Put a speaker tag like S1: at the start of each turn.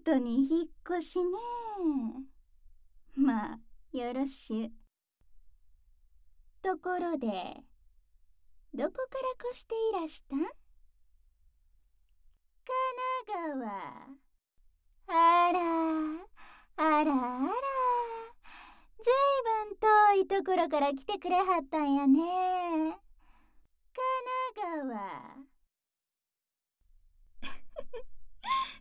S1: 都に引っ越しね。まあ、よろしゅ。ところで、どこから越していらしたん？神奈川。あら、あらあら。ずいぶん遠いところから来てくれはったんやね。神奈川。